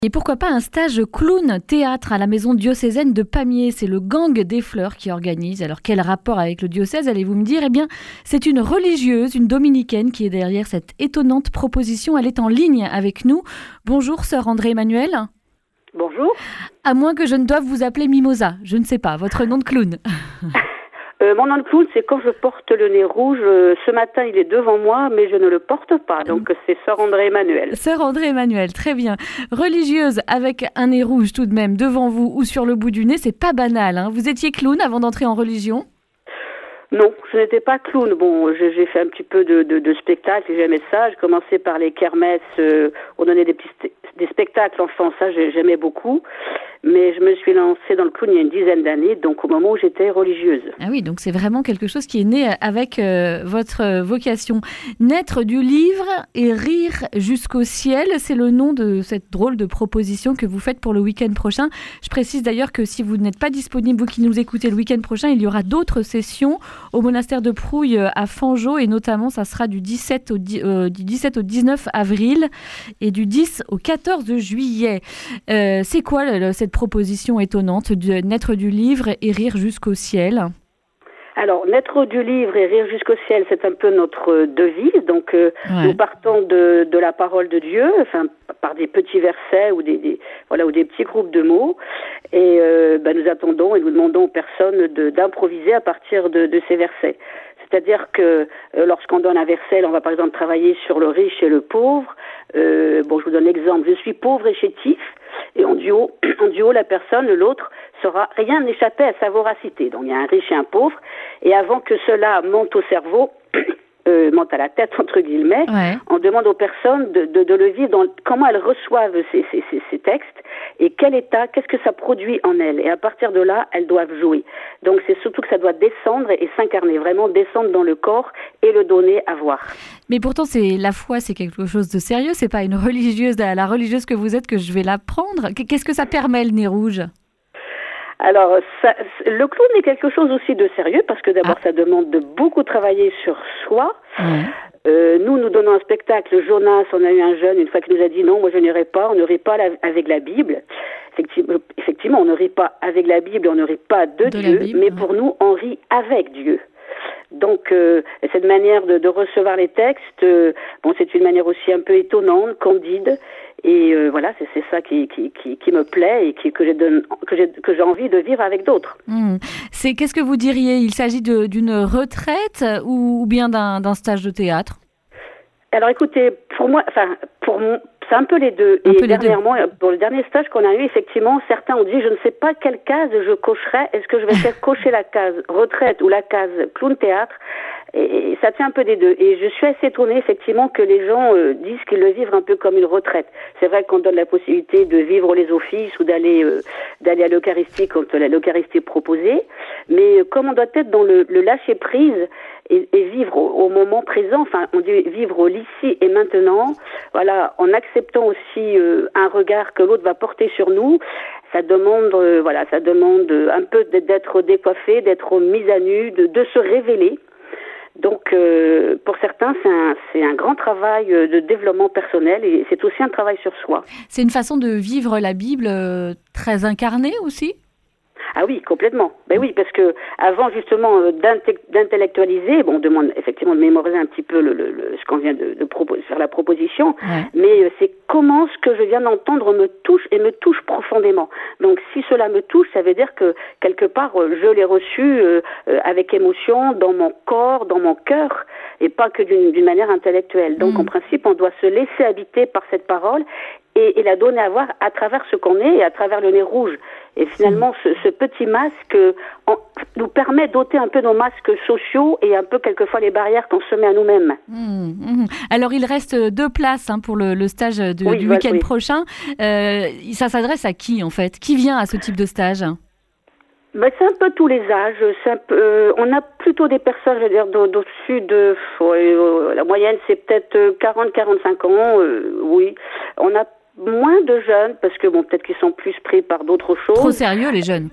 Et pourquoi pas un stage clown-théâtre à la maison diocésaine de Pamiers. C'est le Gang des Fleurs qui organise. Alors quel rapport avec le diocèse, allez-vous me dire? Eh bien, c'est une religieuse, une dominicaine qui est derrière cette étonnante proposition. Elle est en ligne avec nous. Bonjour, sœur André-Emmanuel. Bonjour. À moins que je ne doive vous appeler Mimosa, je ne sais pas, votre nom de clown. Mon nom de clown, c'est quand je porte le nez rouge. Ce matin, il est devant moi, mais je ne le porte pas. Donc, c'est sœur André-Emmanuel. Sœur André-Emmanuel, très bien. Religieuse avec un nez rouge tout de même devant vous ou sur le bout du nez, c'est pas banal. Hein. Vous étiez clown avant d'entrer en religion? Non, je n'étais pas clown. Bon, j'ai fait un petit peu de spectacle, j'aimais ça. J'ai commencé par les kermesses, on donnait des spectacles enfants, ça j'aimais beaucoup. Mais je me suis lancée dans le clown il y a une dizaine d'années, donc au moment où j'étais religieuse. Ah oui, donc c'est vraiment quelque chose qui est né avec votre vocation. Naître du livre et rire jusqu'au ciel, c'est le nom de cette drôle de proposition que vous faites pour le week-end prochain. Je précise d'ailleurs que si vous n'êtes pas disponible, vous qui nous écoutez le week-end prochain, il y aura d'autres sessions au monastère de Prouille à Fangeau, et notamment ça sera du 17 au 19 avril et du 10 au 14 juillet. C'est quoi cette proposition étonnante de naître du livre et rire jusqu'au ciel? Alors, naître du livre et rire jusqu'au ciel, c'est un peu notre devise. Donc, nous partons de la parole de Dieu, enfin, par des petits versets ou des petits groupes de mots. Et nous attendons et nous demandons aux personnes d'improviser à partir de ces versets. C'est-à-dire que lorsqu'on donne un verset, on va par exemple travailler sur le riche et le pauvre. Je vous donne l'exemple. Je suis pauvre et chétif. Et en duo, la personne, l'autre, rien n'échappait à sa voracité. Donc il y a un riche et un pauvre. Et avant que cela monte au cerveau, monte à la tête, entre guillemets, on demande aux personnes de le vivre, comment elles reçoivent ces textes et quel état, qu'est-ce que ça produit en elles. Et à partir de là, elles doivent jouer. Donc c'est surtout que ça doit descendre et s'incarner, vraiment descendre dans le corps et le donner à voir. Mais pourtant, la foi, c'est quelque chose de sérieux. C'est pas une religieuse, la religieuse que vous êtes, que je vais l'apprendre. Qu'est-ce que ça permet, le nez rouge? Alors, le clown est quelque chose aussi de sérieux parce que d'abord, ça demande de beaucoup travailler sur soi. Nous donnons un spectacle, Jonas, on a eu un jeune, une fois qui nous a dit non, moi je n'irai pas, on ne rit pas avec la Bible. Effectivement, on ne rit pas avec la Bible, on ne rit pas de Dieu, Bible, mais pour nous, on rit avec Dieu. Donc, cette manière de recevoir les textes, c'est une manière aussi un peu étonnante, candide. Et c'est ça qui me plaît et que j'ai envie de vivre avec d'autres. Qu'est-ce que vous diriez? Il s'agit d'une retraite ou bien d'un stage de théâtre? Alors écoutez, pour moi, c'est un peu les deux. Et dernièrement, pour le dernier stage qu'on a eu, effectivement, certains ont dit, je ne sais pas quelle case je cocherai. Est-ce que je vais faire cocher la case retraite ou la case clown-théâtre? Et ça tient un peu des deux. Et je suis assez étonnée, effectivement, que les gens disent qu'ils le vivent un peu comme une retraite. C'est vrai qu'on donne la possibilité de vivre les offices ou d'aller à l'Eucharistie quand l'Eucharistie est proposée. Mais comme on doit être dans le lâcher-prise et vivre au moment présent, enfin, on dit vivre l'ici et maintenant, en acceptant aussi un regard que l'autre va porter sur nous, ça demande un peu d'être décoiffé, d'être mis à nu, de se révéler. Donc, pour certains, c'est un grand travail de développement personnel et c'est aussi un travail sur soi. C'est une façon de vivre la Bible très incarnée aussi? Ah oui, complètement. Ben oui, parce que avant justement d'intellectualiser, on demande effectivement de mémoriser un petit peu ce qu'on vient de faire la proposition, mais c'est comment ce que je viens d'entendre me touche et me touche profondément. Donc si cela me touche, ça veut dire que quelque part je l'ai reçu avec émotion dans mon corps, dans mon cœur, et pas que d'une manière intellectuelle. Donc en principe, on doit se laisser habiter par cette parole et la donner à voir à travers ce qu'on est et à travers le nez rouge. Et finalement, ce petit masque nous permet d'ôter un peu nos masques sociaux et un peu quelquefois les barrières qu'on se met à nous-mêmes. Alors, il reste 2 places pour le stage du week-end prochain. Ça s'adresse à qui, en fait? Qui vient à ce type de stage? C'est un peu tous les âges. On a plutôt des personnes, je veux dire, d'au-dessus de... la moyenne, c'est peut-être 40-45 ans. Oui, on a moins de jeunes, parce que peut-être qu'ils sont plus pris par d'autres choses. Trop sérieux, les jeunes?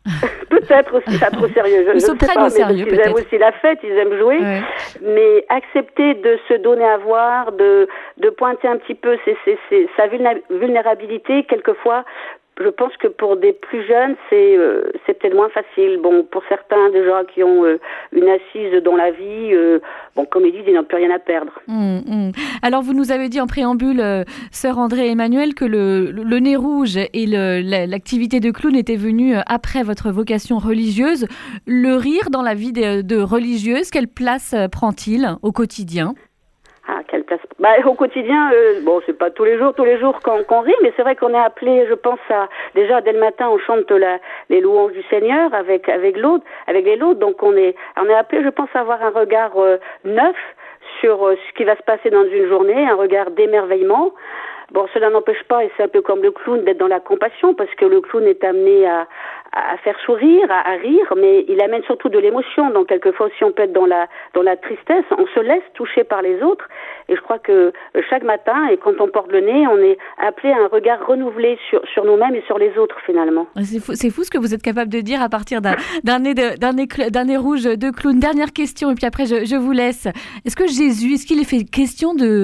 Peut-être aussi pas trop sérieux. Ils se prennent au sérieux, peut-être. Ils aiment aussi la fête, ils aiment jouer. Ouais. Mais accepter de se donner à voir, de pointer un petit peu sa vulnérabilité, quelquefois, je pense que pour des plus jeunes, c'est peut-être moins facile. Bon, pour certains déjà qui ont une assise dans la vie, comme ils disent, ils n'ont plus rien à perdre. Alors, vous nous avez dit en préambule, sœur André Emmanuel, que le nez rouge et l'activité de clown était venue après votre vocation religieuse. Le rire dans la vie de religieuse, quelle place prend-il au quotidien ? Quelle place ? Au quotidien, c'est pas tous les jours qu'on rit, mais c'est vrai qu'on est appelé, je pense déjà dès le matin, on chante les louanges du Seigneur avec les l'autre, donc on est appelé, je pense, à avoir un regard neuf sur ce qui va se passer dans une journée, un regard d'émerveillement. Bon, cela n'empêche pas, et c'est un peu comme le clown, d'être dans la compassion, parce que le clown est amené à faire sourire, à rire, mais il amène surtout de l'émotion. Donc, quelquefois aussi, on peut être dans la tristesse. On se laisse toucher par les autres. Et je crois que chaque matin, et quand on porte le nez, on est appelé à un regard renouvelé sur nous-mêmes et sur les autres, finalement. C'est fou ce que vous êtes capable de dire à partir d'un nez rouge de clown. Dernière question, et puis après, je vous laisse. Est-ce qu'il est fait question de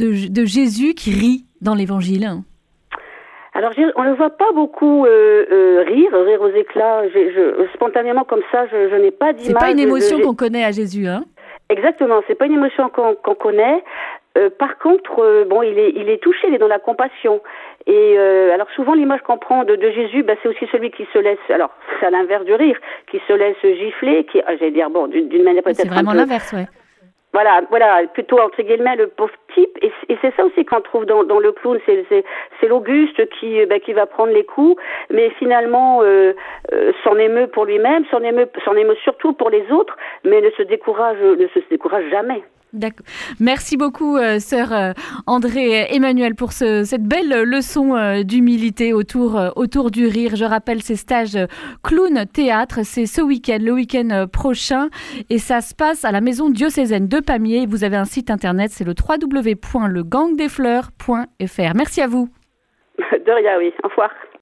Jésus qui rit dans l'Évangile? Alors, on ne le voit pas beaucoup rire aux éclats. Spontanément, comme ça, je n'ai pas d'image. C'est pas une émotion qu'on connaît à Jésus, hein? Exactement, c'est pas une émotion qu'on connaît. Par contre, il est touché, il est dans la compassion. Et alors souvent, l'image qu'on prend de Jésus, c'est aussi celui qui se laisse, alors c'est à l'inverse du rire, qui se laisse gifler, d'une manière peut-être c'est vraiment l'inverse, ouais. Voilà, plutôt entre guillemets le pauvre type, et c'est ça aussi qu'on trouve dans le clown, c'est l'Auguste qui va prendre les coups, mais finalement s'en émeut pour lui-même, s'en émeut surtout pour les autres, mais ne se décourage jamais. D'accord. Merci beaucoup, sœur André Emmanuel, pour cette belle leçon d'humilité autour du rire. Je rappelle ces stages clown théâtre, c'est ce week-end, le week-end prochain, et ça se passe à la maison diocésaine de Pamiers. Vous avez un site internet, c'est le www.legangdesfleurs.fr. Merci à vous. De rien, oui. Au revoir.